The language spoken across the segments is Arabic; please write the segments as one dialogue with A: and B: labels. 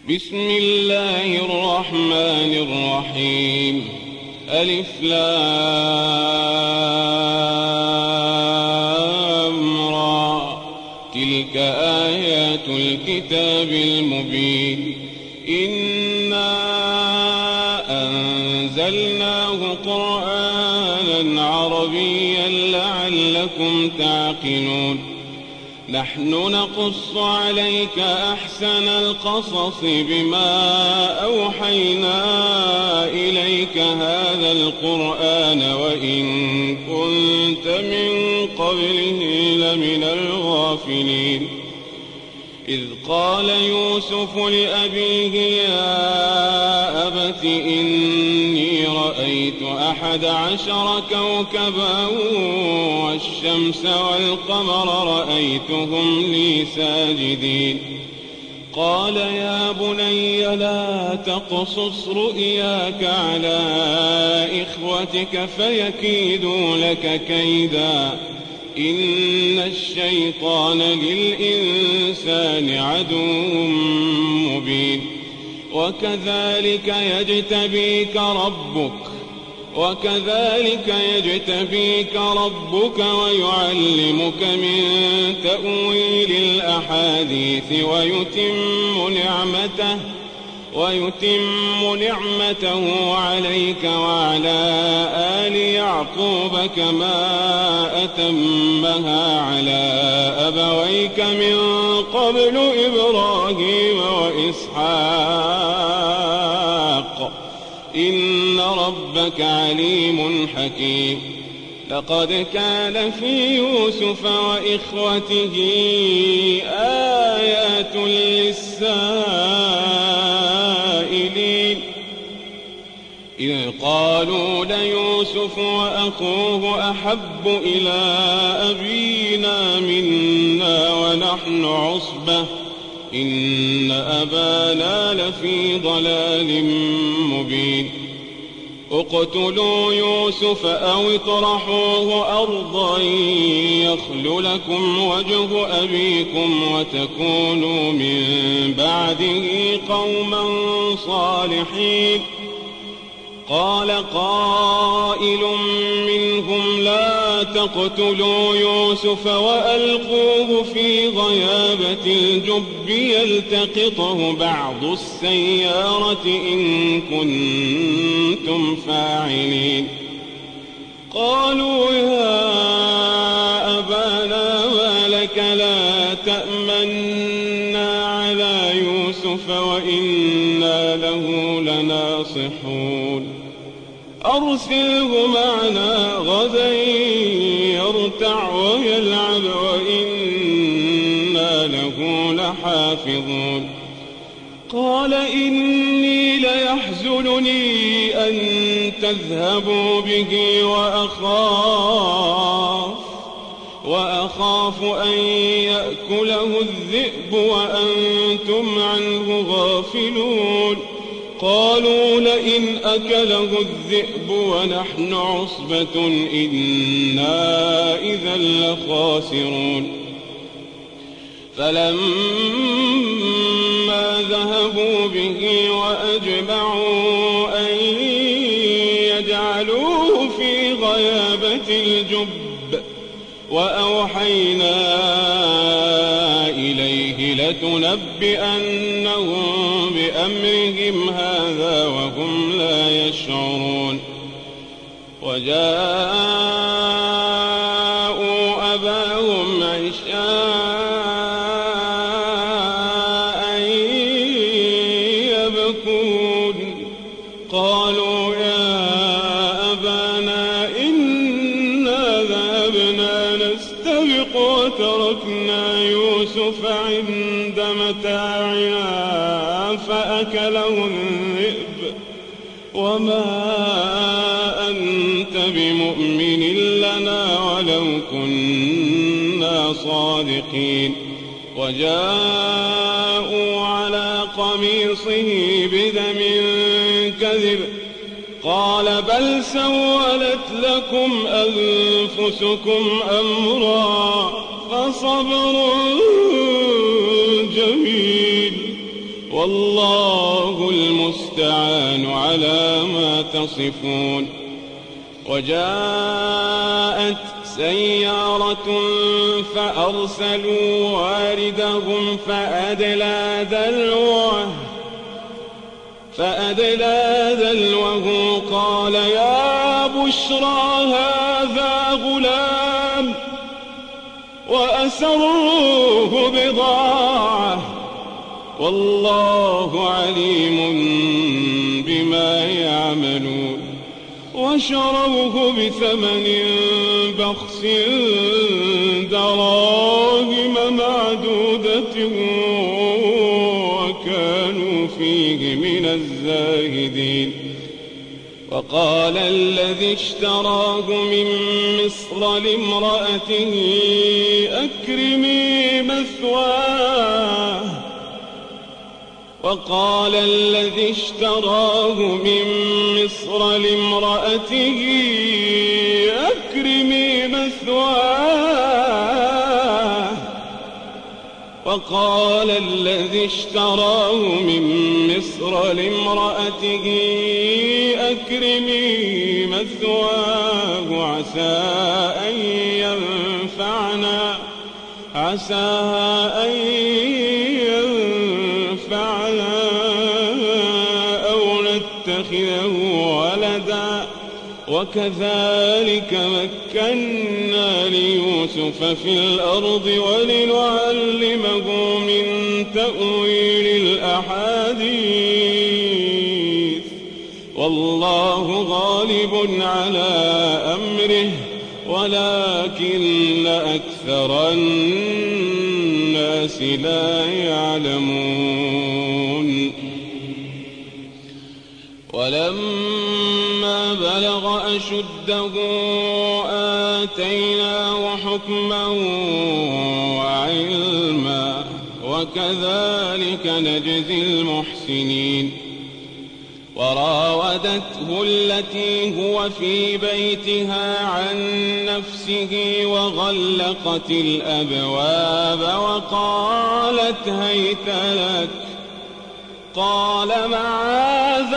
A: بسم الله الرحمن الرحيم. ألف لام را. تلك آيات الكتاب المبين. إنا أنزلناه قرآنا عربيا لعلكم تعقلون. نحن نقص عليك أحسن القصص بما أوحينا إليك هذا القرآن وإن كنت من قبله لمن الغافلين. إذ قال يوسف لأبيه يا أبت إني رأيت 11 كوكبا والشمس والقمر رأيتهم لي ساجدين. قال يا بني لا تقصص رؤياك على إخوتك فيكيدوا لك كيدا إن الشيطان للإنسان عدو مبين. وكذلك يجتبيك ربك ويعلمك من تأويل الأحاديث ويتم نعمته عليك وعلى آل يعقوب كما أتمها على أبويك من قبل إبراهيم وإسحاق إن ربك عليم حكيم. لقد كان في يوسف وإخوته آيات للسائلين إذ قالوا ليوسف وأخوه أحب إلى أبينا منا ونحن عصبة إن أبانا لفي ضلال مبين. اقتلوا يوسف أو اطرحوه أرضا يخل لكم وجه أبيكم وتكونوا من بعده قوما صالحين. قال قائل منهم لا تقتلوا يوسف وألقوه في غيابة الجب يلتقطه بعض السيارة إن كنتم فاعلين. قالوا يا أبانا ما لك لا تأمنا على يوسف وإنا له لناصحون. أرسله معنا غدا يرتع ويلعب وإنا له لحافظون. قال إني ليحزنني أن تذهبوا به وأخاف أن يأكله الذئب وأنتم عنه غافلون. قالوا لئن أكله الذئب ونحن عصبة إنا إذا لخاسرون. فلما ذهبوا به وأجمعوا أن يجعلوه في غيابة الجب وأوحينا إليه لتنبئنهم بأمرهم هذا وهم لا يشعرون. وجاءوا أباهم عشاء يبكون. قالوا يا أبانا إنا ذهبنا نستبق وتركنا يوسف عند متاعنا فأكله الذئب وما أنت بمؤمن لنا ولو كنا صادقين. وجاءوا على قميصه بدم كذب قال بل سولت لكم أنفسكم أمرا فصبر جميل والله المستعان على ما تصفون. وجاءت سيارة فأرسلوا واردهم فأدلى دلوه قال يا بشرى هذا غلام وأسروه بضاعة والله عليم بما يعملون. وشروه بثمن بخس دراهم معدودة وكانوا فيه من الزاهدين. وقال الذي اشتراه من مصر لامرأته أكرمي مثواه عسى أن ينفعنا أو نتخذه ولدا وكذلك مكنا ليوسف في الأرض ولنعلمه من تأويل الأحاديث والله غالب على أمره ولكن أكثر الناس لا يعلمون. ولما بلغ أشده آتيناه حكما وعلما وكذلك نجزي المحسنين. وراودته التي هو في بيتها عن نفسه وغلقت الأبواب وقالت هيت لك قال معاذ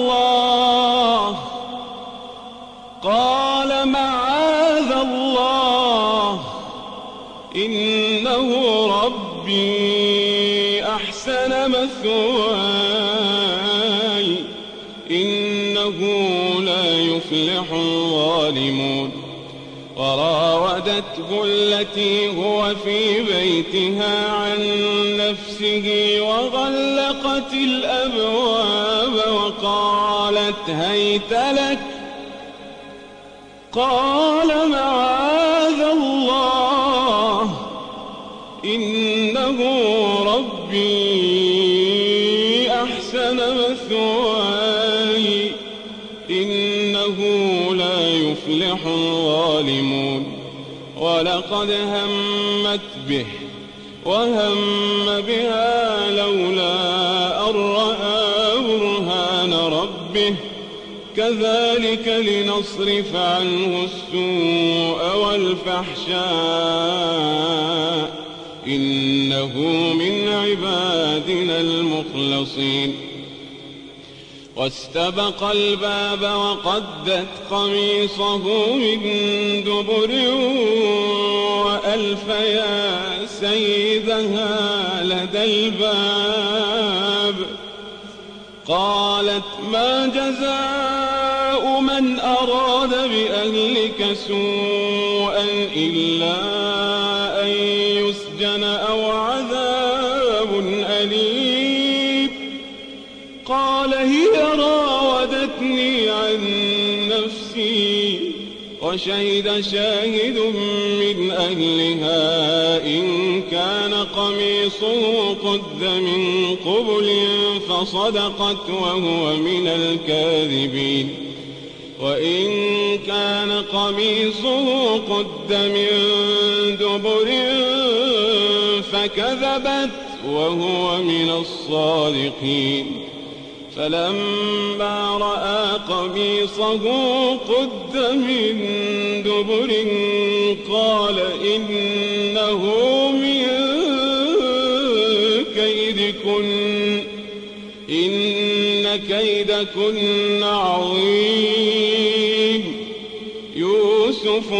A: الله إنه ربي أحسن مثواي إنه لا يفلح الظالمون. وراودته التي هو في بيتها عن نفسه وغلقت الأبواب وقالت هيت لك قال معاذ الله إنه ربي أحسن مثواي إنه لا يفلح الظالمون. ولقد همت به وهم بها لولا أن رأى برهان ربه كذلك لنصرف عنه السوء والفحشاء إنه من عبادنا المخلصين. واستبق الباب وقدت قميصه من دبر وألف يا سيدها لدى الباب قالت ما جزاء من أراد بأهلك سوءا إلا أن يسجن أو عذاب أليم. قال هي راودتني عن نفسي وشهد شاهد من أهلها إن كان قميصه قد من قبل فصدقت وهو من الكاذبين وإن كان قميصه قد من دبر فكذبت وهو من الصادقين. فلما رأى قميصه قد من دبر قال إنه من كيدكن إن كيدكن عظيم يوسف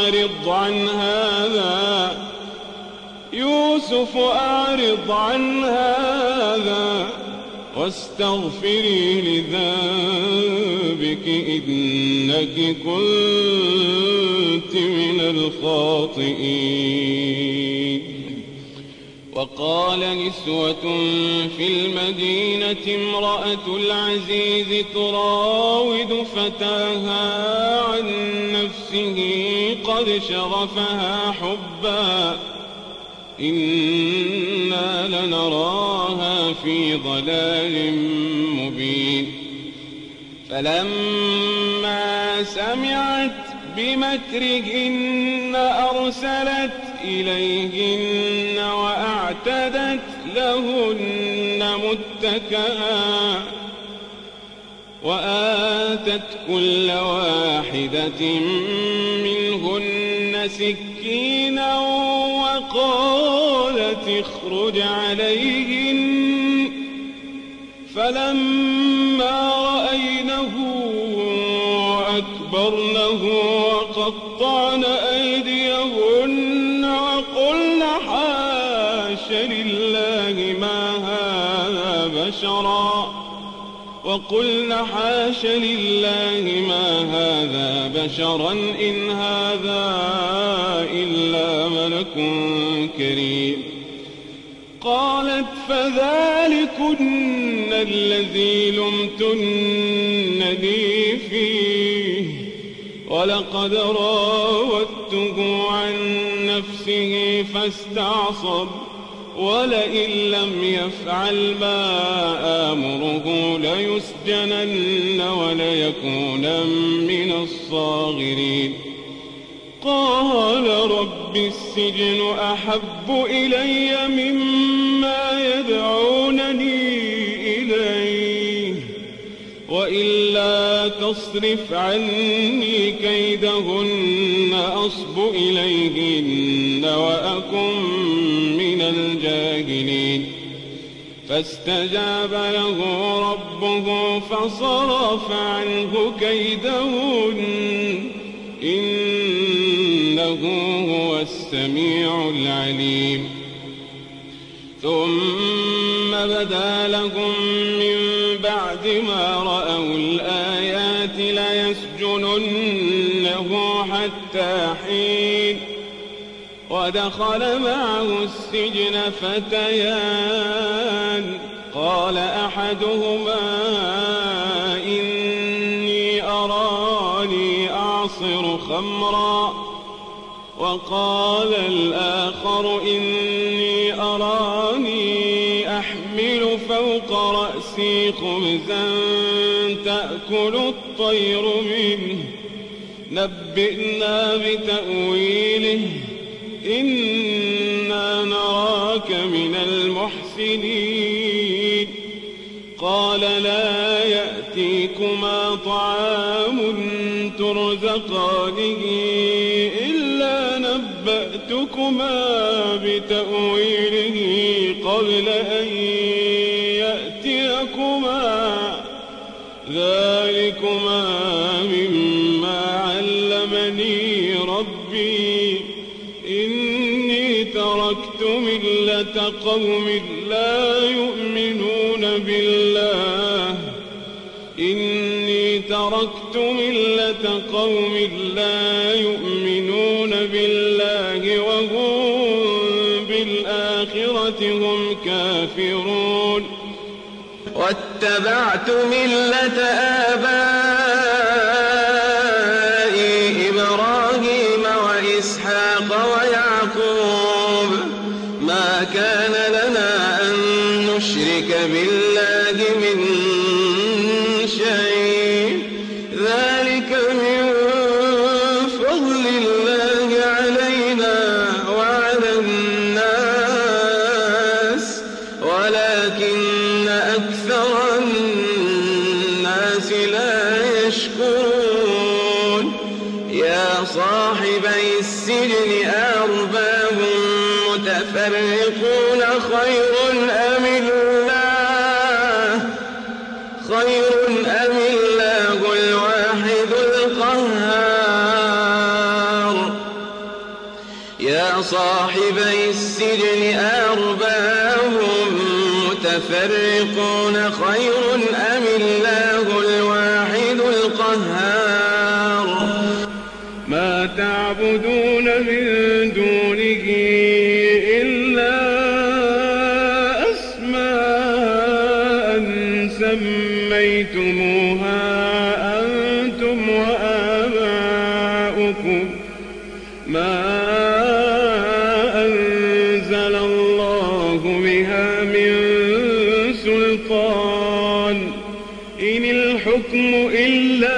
A: أعرض عن هذا واستغفري لذنبك إنك كنت من الخاطئين. وقال نسوة في المدينة امرأة العزيز تراود فتاها عن نفسه قد شغفها حبا إنا لنراها في ضلال مبين. فلما سمعت بمكرهن أرسلت إليهن وأعتدت لهن متكئا وآتت كل واحدة منهن سكينا وقالت اخرج عليهن. فلما رأينه أكبرنه وقطعن أيديهن وقلن حاش لله ما هذا بشرا إن هذا إلا ملك كريم. قالت فذلكن الذي لمتنني فيه ولقد راودته عن نفسه فاستعصم ولئن لم يفعل ما آمره ليسجنن وليكون من الصاغرين. قال رب السجن أحب إلي مما يدعونني إليه وإلا تصرف عني كيدهن أصب إليهن وأكن من الجاهلين. فاستجاب له ربه فصرف عنه كيدهن إنه هو السميع العليم. ثم بدا لهم من بعد ما رأوا الآيات ليسجننه حتى حين. ودخل معه السجن فتيان قال أحدهما إني أراني أعصر خمرا وقال الآخر إني أراني أحمل فوق رأسي خبزا تأكل الطير منه نبئنا بتأويله إنا نراك من المحسنين. قال لا يأتيكما طعام ترزقانه إلا نبأتكما بتأويله قبل أن يأتيكما ذلكما مما علمني ربي إني تركت ملة قوم لا يؤمنون بالله وهم بالآخرة هم كافرون. واتبعت ملة آبائي إبراهيم وإسحاق ويعقوب ما كان لنا أن نشرك بالله من شيء ذلك من فضل الله علينا وعلى الناس ولكن أكثر الناس لا يشكرون. يا صاحبي السجن أرباب متفرقون خير أم الله خير أم الله الواحد القهار يا صاحبي السجن أرباب متفرقون خير أم الله الواحد القهار
B: ما تعبدون من دونه إلا أسماء سميتموها أنتم وآباؤكم ما أنزل الله بها من سلطان إن الحكم إلا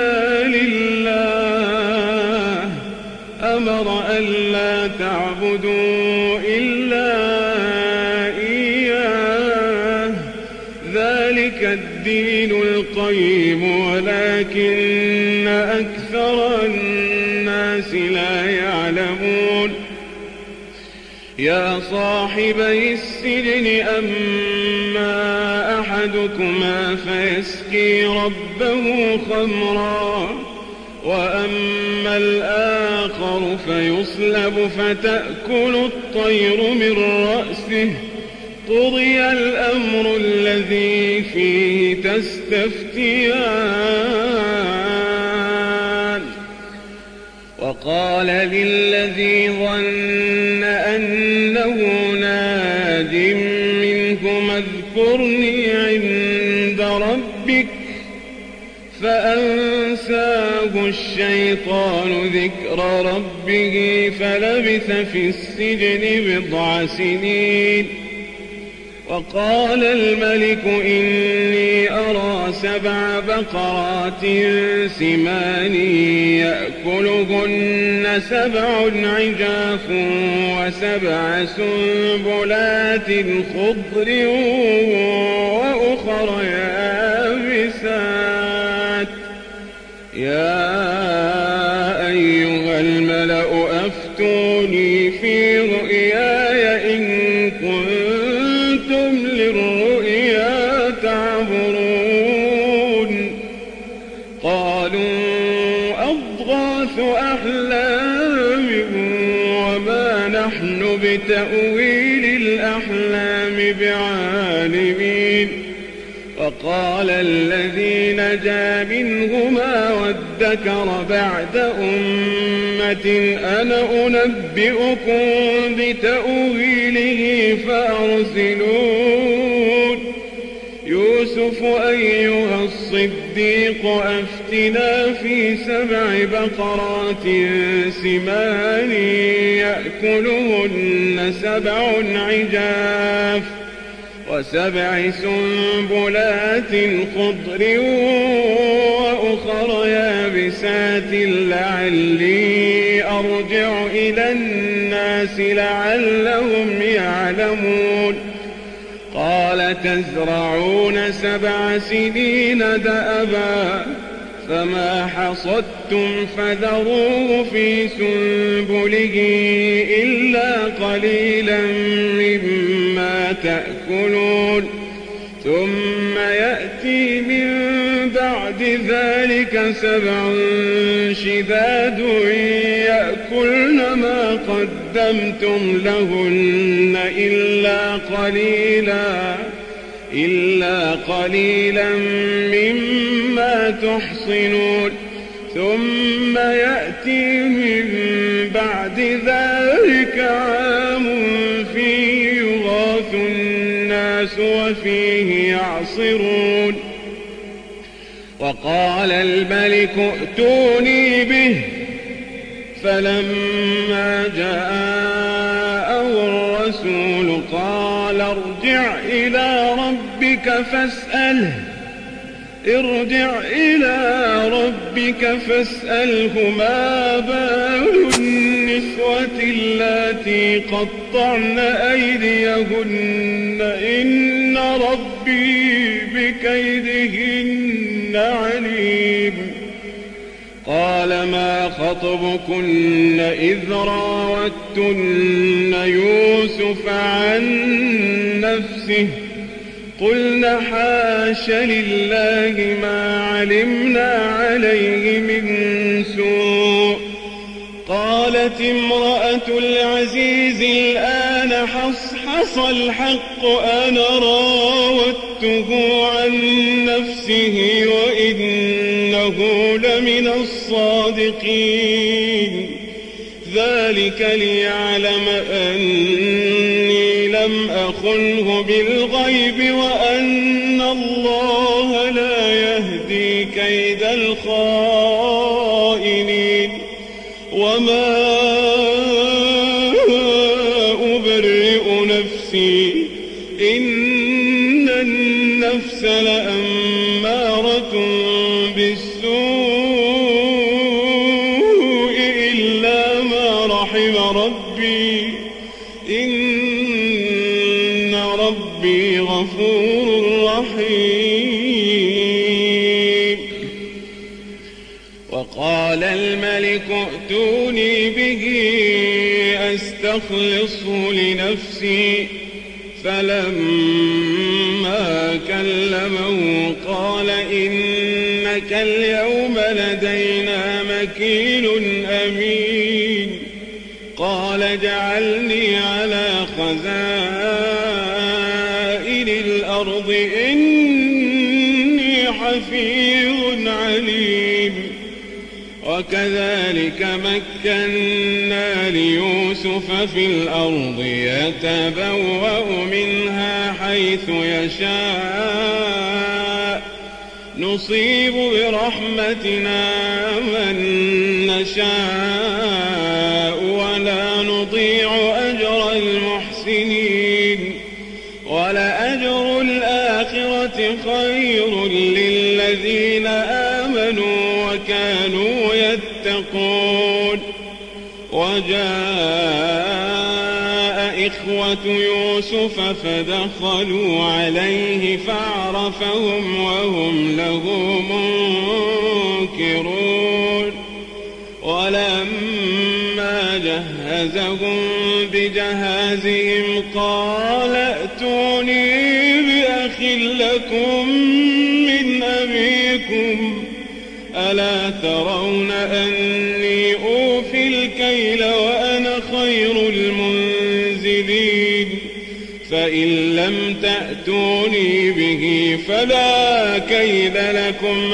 B: لله أمر ألا تعبدوا إلا إياه ذلك الدين القيم ولكن أكثر الناس لا يعلمون يا صاحبي السجن أما أحدكما فيسقي ربه خمرا وأما الآخر فيصلب فتأكل الطير من رأسه قضي الأمر الذي فيه تستفتيان وقال للذي ظن أنه ناج منكم اذكرني عند ربك فأنساه الشيطان ذكر ربه فلبث في السجن 9 سنين وقال الملك إني أرى 7 بقرات سمان يأكلهن 7 عجاف و7 سنبلات خضر وأخر يابسات يا أيها الملأ أفتوني في رؤياي إن كنتم للرؤيا تعبرون قالوا أضغاث أحلام وما نحن بتأويل الأحلام بعالمين وقال الذي نجا منهما وادكر بعد أمة أنا أنبئكم بتأويله فأرسلون يوسف أيها الصديق أفتنا في 7 بقرات سمان يأكلهن 7 عجاف و7 سنبلات خضر وأخر يابسات لعلي أرجع إلى الناس لعلهم يعلمون قال تزرعون 7 سنين دأبا فما حصدتم فذروه في سنبله إلا قليلا مما تأكلون ثم يأتي من بعد ذلك 7 شداد يأكلن ما قدمتم لهن إلا قليلا مما تحصنون ثم يأتي من بعد ذلك عام فيه يغاث الناس وفيه يعصرون وقال الملك ائتوني به فلما جاءه الرسول قال ارجع إلى ربك فاسأله ما بال النسوة اللاتي قطعن أيديهن إن ربي بكيدهن عليم قال ما خطبكن إذ راوتن يوسف عن نفسه قلنا حاش لله ما علمنا عليه من سوء. قالت امرأة العزيز الآن حصحص الحق أنا راودته عن نفسه وإنه لمن الصادقين. ذلك ليعلم أني لم أخنه بالغيب وأن الله لا يهدي كيد الخائنين. وما أبرئ نفسي إن النفس لأمارة بالسوء إلا ما رحم ربي إن ربي غفور رحيم. وقال الملك ائتوني به أستخلصه لنفسي. فلما كلمه قال إنك اليوم لدينا مكين أمين. قال اجعلني على خزائن الأرض إني حفيظ عليم. وكذلك مكنا ليوسف في الأرض يتبوأ منها حيث يشاء نصيب برحمتنا من نشاء ولا نضيع أجر المحسنين. ولأجر الآخرة خير للذين آمنوا وكانوا يتقون. وجاء إخوة يوسف فدخلوا عليه فعرفهم وهم له منكرون. ولما جهزهم بجهازهم قال ائتوني بأخ لكم من أبيكم ألا ترون أني أوفي الكيل وأنا خير المنزلين. فإن لم تأتوني به فلا كيل لكم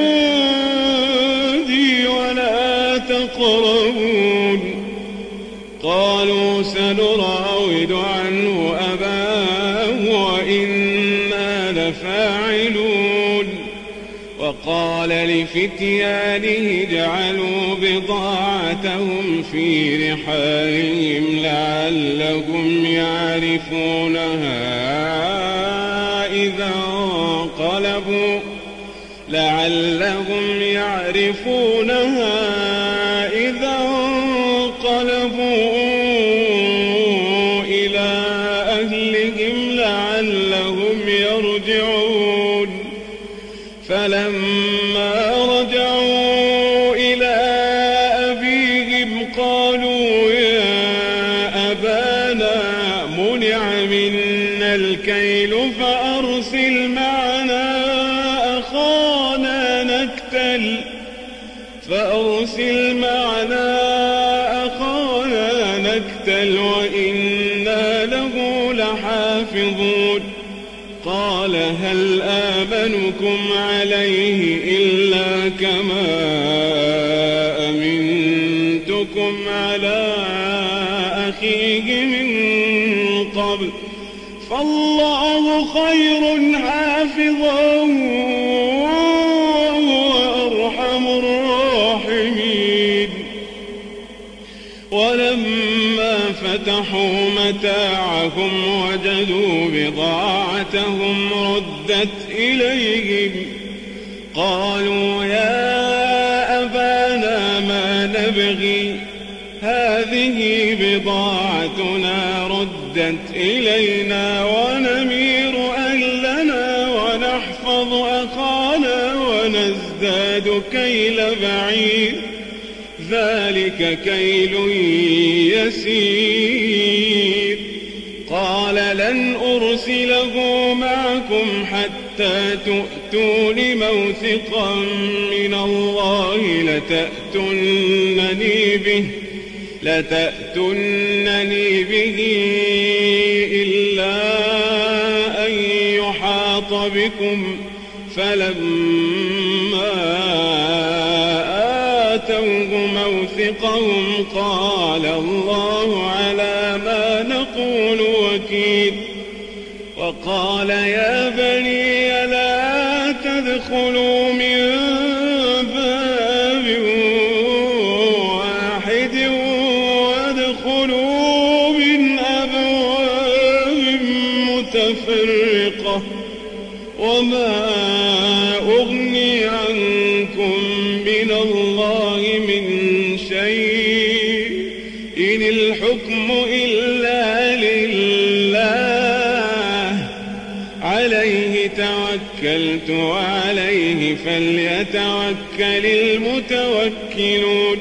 B: عندي ولا تقربون. قالوا سنراود عنه أباه وإنا لفاعلون. وقال لفتيانه اجعلوا بضاعتهم في رحالهم لعلهم يعرفونها إذا انقلبوا إلى أهلهم لعلهم يرجعون. فلما رجعوا إلى أبيهم قالوا يا أبانا منع منا الكيل فأرسل معنا أخانا نكتل وإنا له لحافظون. قال هل آمنكم عليه إلا كما أمنتكم على أخيه من قبل فالله خير حافظا وهو أرحم الراحمين. ولما فتحوا متاعهم وجدوا بضاعتهم ردت إليهم قالوا يا أبانا ما نبغي هذه بضاعتنا ردت إلينا ونمير أهلنا ونحفظ أخانا ونزداد كيل بعير ذلك كيل يسير. قال لن أرسله معكم حتى تؤتون موثقا من الله لتأتونني به إلا أن يحاط بكم فلما آتوه موثقهم قال الله على ما نقول وكيل وقال يا بني لا تدخلوا من باب واحد وادخلوا من أبواب متفرقة وما أغني عنكم من الله من شيء إن الحكم إلا لله عليه توكلت وعليه فليتوكل المتوكلون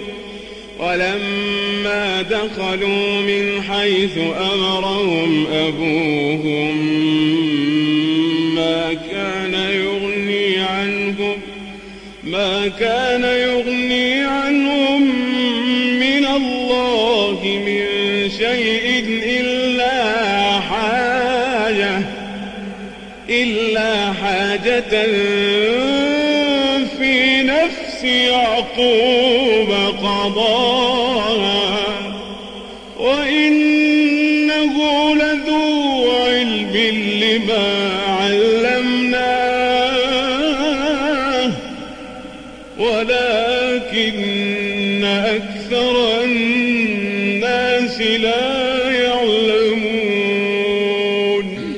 B: ولما دخلوا من حيث أمرهم أبوهم ما كان يغني عنهم من الله من شيء إلا حاجة في نفس يعقوب قضاها وإنه لذو علم لما علمناه ولكن أكثر الناس لا يعلمون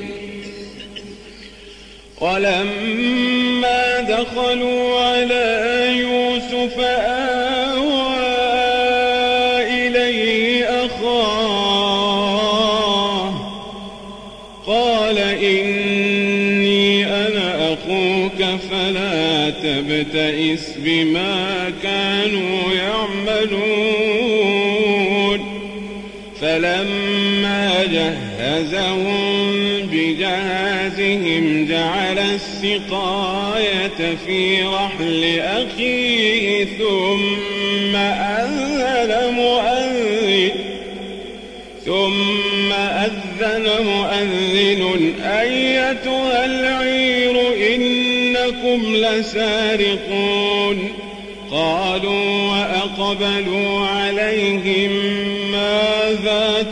B: ولما دخلوا على يوسف آوى إليه أخاه قال إني أنا أخوك فلا تبتئس بما كانوا يعملون فلما جهزهم بجهازهم جعل السقاية في رحل أخيه ثم أذن مؤذن أيتها العير إنكم لسارقون قالوا وأقبلوا عليهم ماذا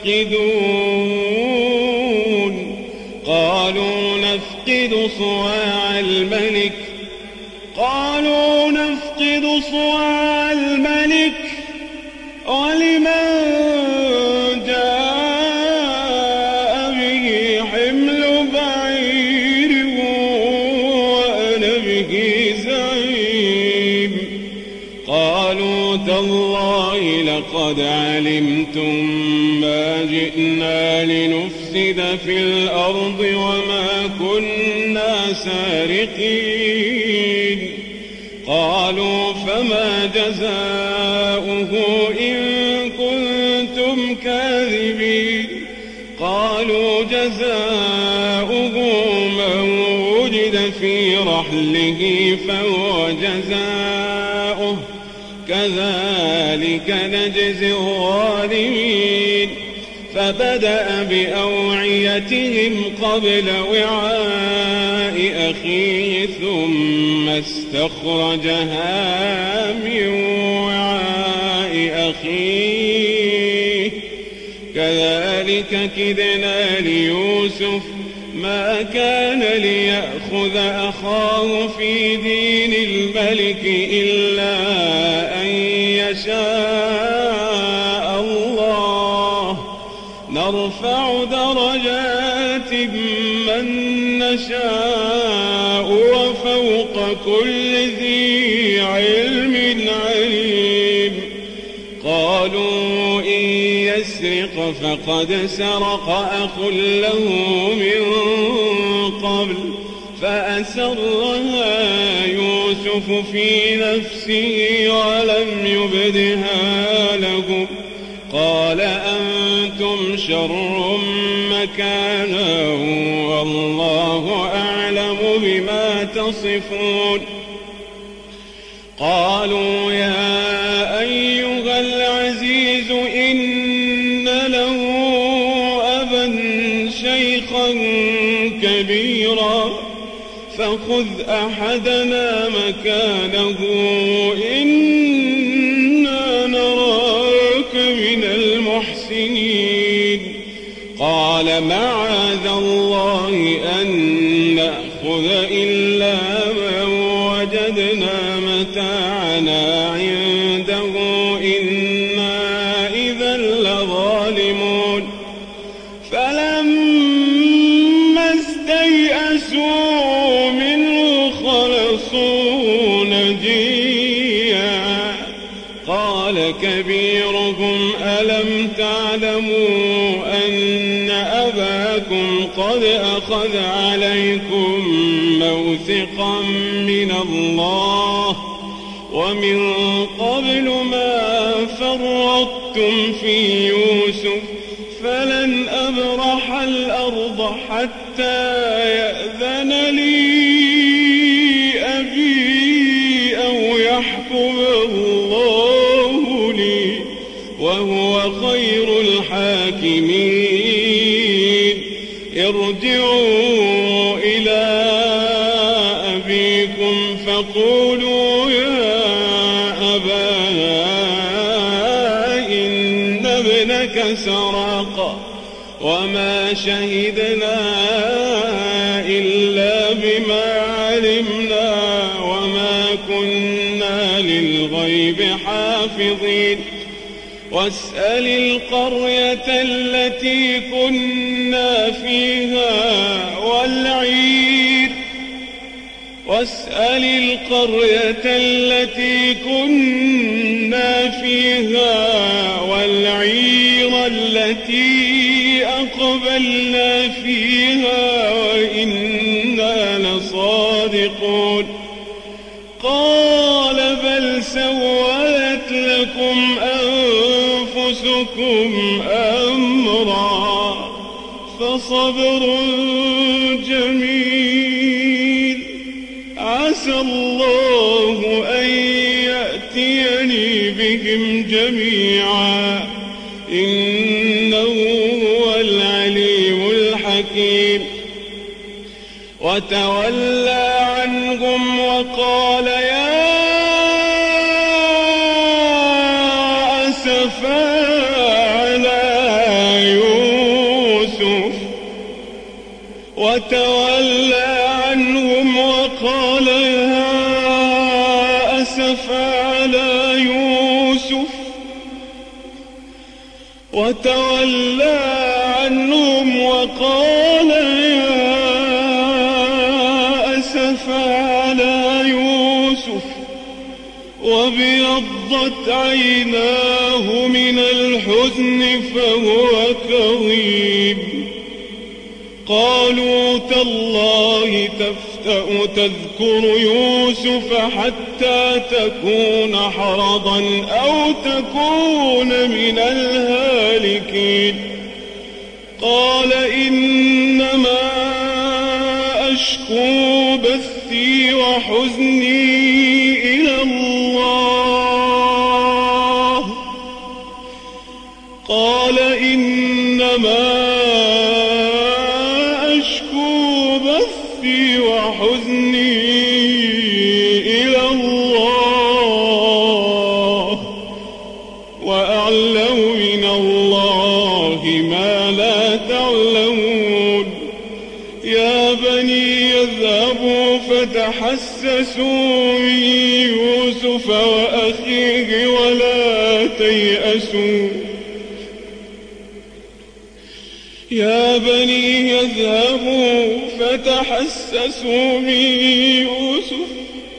B: تفقدون قالوا نفقد صواع الملك ولمن جاء به حمل بعير وأنا به زعيم قالوا تالله لقد علمتم ما جئنا لنفسد في الأرض وما كنا سارقين قالوا فما جزاؤه إن كنتم كاذبين قالوا جزاؤه من وجد في رحله فهو جزاؤه كذلك نجزي الظالمين فبدأ بأوعيتهم قبل وعاء أخيه ثم استخرجها من وعاء أخيه كذلك كدنا ليوسف ما كان ليأخذ أخاه في دين الملك إلا أن يشاء الله نرفع درجات من نشاء وفوق كل ذي علم عليم قالوا إن يسرق فقد سرق أخ له من قبل فأسرها يوسف في نفسه ولم يبدها لهم قال أنتم شر مكانا والله أعلم بما تصفون قالوا يا أيها العزيز إن له أبا شيخا كبيرا فخذ أحدنا مكانه إنا نراك من المحسنين قال معاذ الله أن نأخذ إلا من وجدنا متاعنا عنده إنا إذا لظالمون فلما استيئسوا منه خلصوا نجيا قال كبيرهم ألم تعلموا أن أباكم قد أخذ عليكم موثقا من الله ومن قبل ما فرطتم في يوسف فلن أبرح الأرض حتى يأذن لي أبي أو يحكم الله لي وهو خير الحاكمين ارجعوا إلى أبيكم فقولوا يا أبانا إن ابنك سرق وما شهدنا إلا بما علمنا وما كنا للغيب حافظين واسأل القرية التي كنا فيها والعير التي أقبلنا فيها وإنا لصادقون قال بل سولت لكم أنفسكم أمرا فصبر جميل عسى الله أن يأتيني بهم جميعا إنه هو العليم الحكيم وتولى عنهم وقال يا أسفا على يوسف وتولى عنهم وقال يا أسفا على يوسف وابيضت عيناه من الحزن فهو كظيم قالوا تالله تفتأ تذكر يوسف حتى تكون حرضا أو تكون من الهالكين قال إنما أشكو بثي وحزني إلى الله قال إنما وحزني إلى الله وأعلم من الله ما لا تعلمون يا بني اذهبوا فتحسسوا من يوسف وأخيه ولا تيأسوا يا بني يذهبوا فتحسسوا من يوسف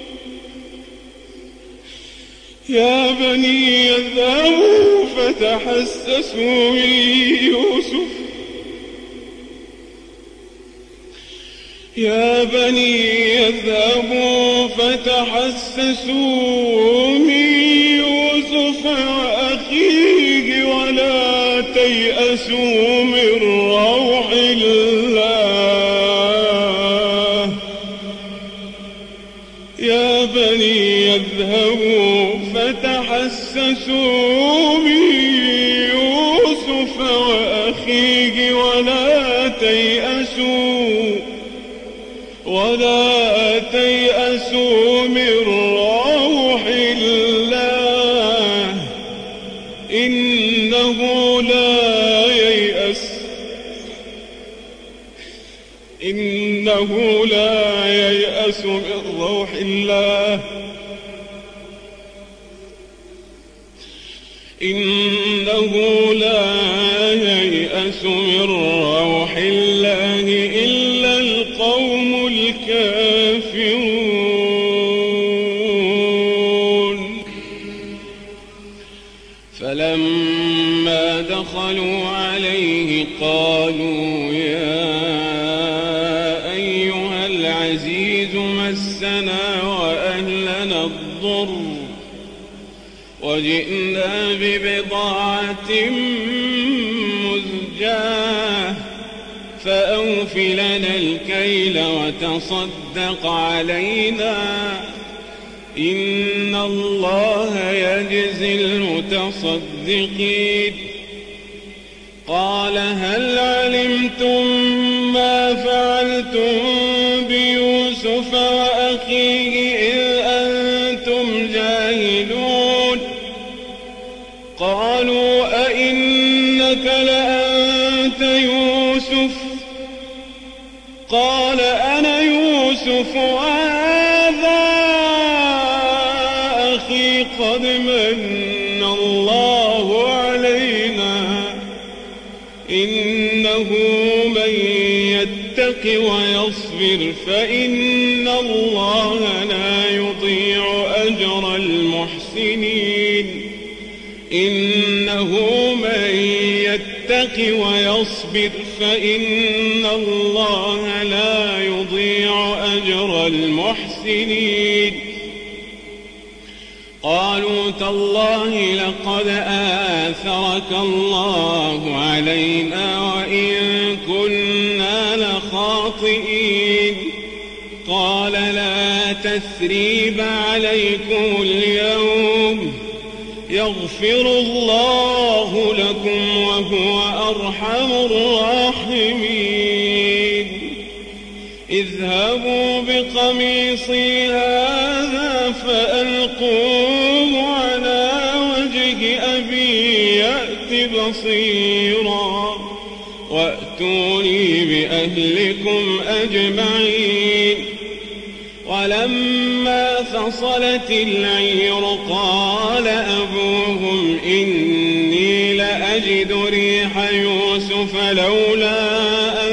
B: يا بني يذهبوا فتحسسوا من يوسف يا بني يذهبوا فتحسسوا من يوسف وأخيه ولا تيأسوا من روح الله يا بني اذهبوا فتحسسوا من يوسف وأخيه ولا تيأسوا من روح الله إنه لا ييأس من روح الله إلا القوم الكافرون. فلما دخلوا عليه قالوا يا أيها العزيز مسنا وأهلنا الضر وجئنا ببضاعة مزجاة فأوف لنا الكيل وتصدق علينا إن الله يجزي المتصدقين. قال هل علمتم ما فعلتم بيوسف وأخيه إذ أنتم جاهلون؟ قالوا أئنك لأنت يوسف؟ قال أنا يوسف وهذا أخي قد من الله علينا إنه من يتق ويصبر فإن الله لا يضيع أجر المحسنين. إنه من يتق ويصبر فإن الله لا يضيع أجر المحسنين. قالوا تالله لقد آثرك الله علينا وإن كنا لخاطئين. قال لا تثريب عليكم اليوم يغفر الله لكم وهو أرحم الراحمين. اذهبوا بقميصي هذا فألقوه على وجه أبي يأت بصيرا وأتوني بأهلكم أجمعين. ولما فصلت العير قال أبوهم إني لأجد ريح يوسف لولا أن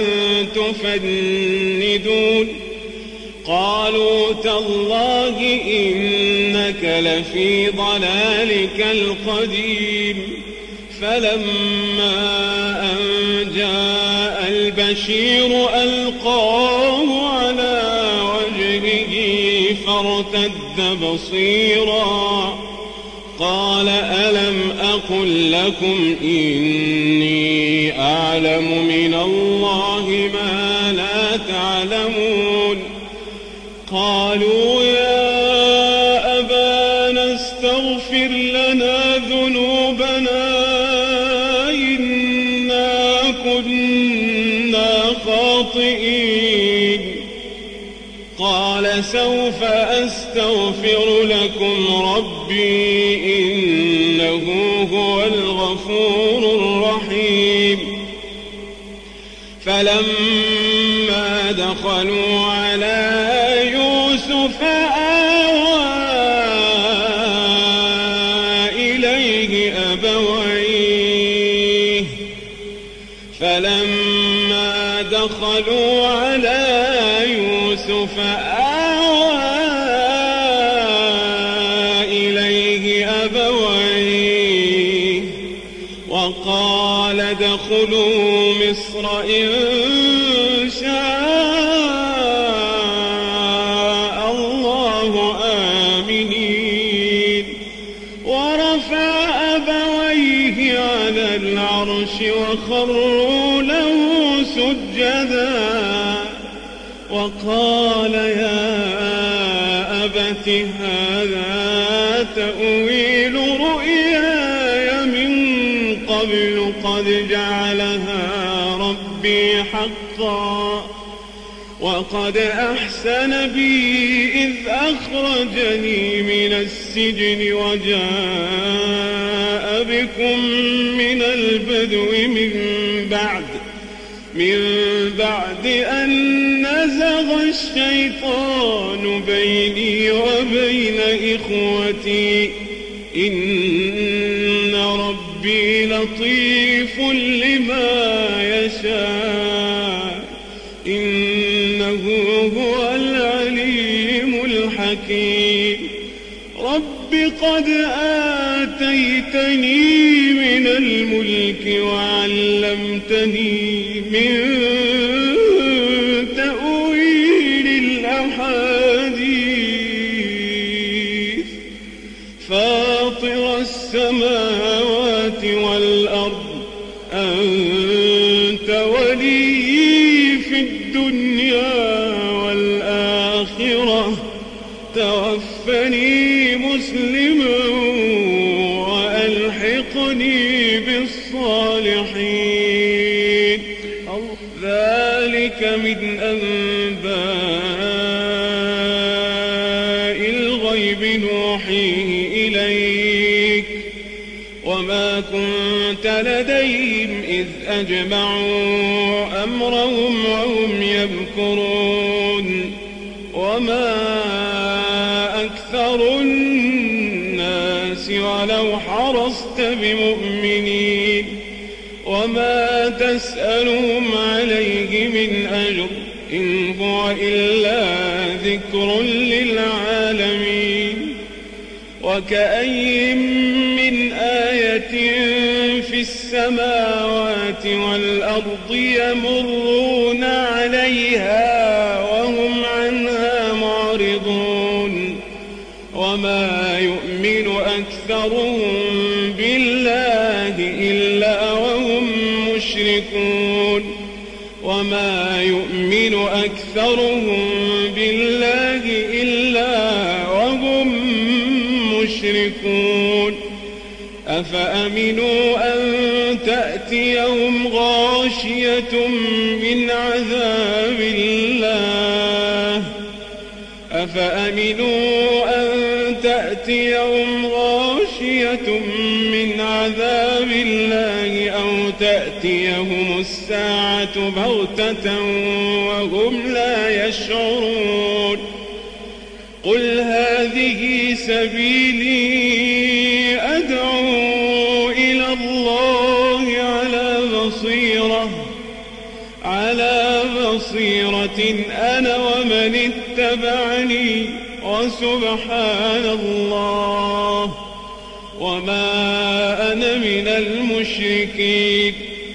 B: تفندون. قالوا تالله إنك لفي ضلالك القديم. فلما أن جاء البشير ألقاه على وجهه فارتد بصيرا قال ألم أقل لكم إني أعلم من الله ما لا تعلمون. قالوا يا أبانا استغفر لنا ذنوبنا إنا كنا خاطئين. قال سوف أستغفر لكم ربي إنه هو الغفور الرحيم. فلما دخلوا على يوسف آوى إليه أبويه. فلما دخلوا على يوسف آوى إليه أبويه وقال ادخلوا مصر إن شاء الله العرش وخروا له سجدا وقال يا أبت هذا تأويل رؤياي من قبل قد جعلها ربي حقا وقد أحسن بي إذ أخرجني من السجن وجاء بكم من البدو من بعد أن نزغ الشيطان بيني وبين إخوتي إن ربي لطيف لما يشاء إنه هو العليم الحكيم رب قد آتيتني من الملك وعلمتني من تأويل الأحاديث فاطر السماوات والأرض أنت ولي في الدنيا والآخرة توفني مسلما وألحقني بالصالحين ذلك من أنباء الغيب نوحيه إليك وما كنت لديهم إذ أجمعوا أمرهم وهم يمكرون وما أكثر الناس ولو حرصت بمؤمنين وما تسألهم عليه من أجر إن هو إلا ذكر للعالمين وكأي من آية في السماوات والأرض يمرون عليها وهم عنها معرضون وما يؤمن أكثرهم بالله إلا وهم مشركون وما يؤمن أكثرهم بالله إلا وهم مشركون أفأمنوا أن تأتيهم غاشية من عذاب الله أفأمنوا أن تأتيهم غاشية من عذاب الله أو تأتيهم الساعة بغتة وهم لا يشعرون قل هذه سبيلي أدعو إلى الله على بصيرة أنا ومن اتبعني وسبحان الله وما أنا من المشركين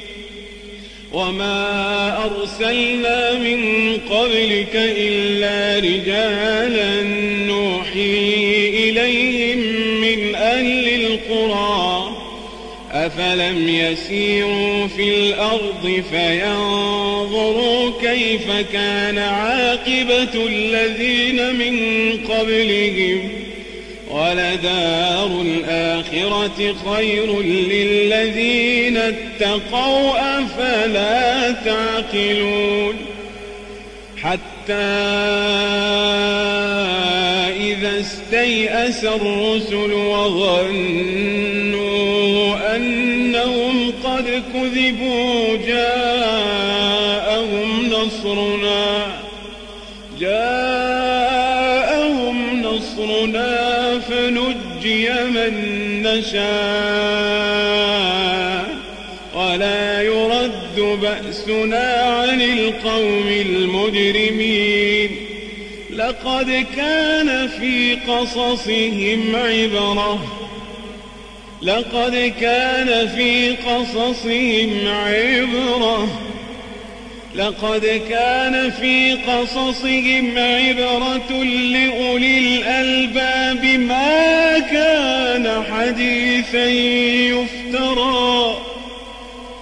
B: وما أرسلنا من قبلك إلا رجالا نوحي إليهم من أهل القرى أفلم يسيروا في الأرض فينظروا كيف كان عاقبة الذين من قبلهم ولدار الآخرة خير للذين اتقوا أفلا تعقلون حتى إذا استيأس الرسل وظنوا أنهم قد كذبوا جاءهم نصرنا فنجي من نشاء ولا يرد بأسنا عن القوم المجرمين لقد كان في قصصهم عبرة لأولي الألباب ما كان حديثا يفترى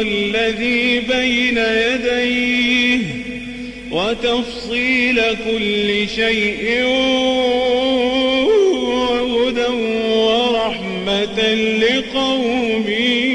B: الذي بين يديه وتفصيل كل شيء وهدى ورحمة لقوم